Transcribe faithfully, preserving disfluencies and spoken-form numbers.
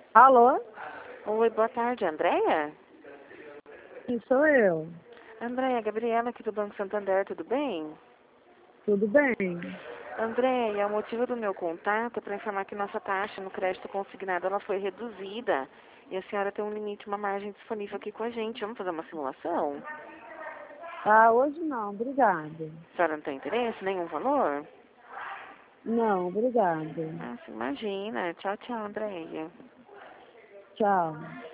Alô? Oi, boa tarde, Andréia? Sim, sou eu. Andréia, Gabriela aqui do Banco Santander, tudo bem? Tudo bem? Andréia, o motivo do meu contato é para informar que nossa taxa no crédito consignado ela foi reduzida e a senhora tem um limite, uma margem disponível aqui com a gente. Vamos fazer uma simulação? Ah, hoje não, obrigada. A senhora não tem interesse? Nenhum valor? Não, obrigada. Ah, se imagina. Tchau, tchau, Andréia. Tchau.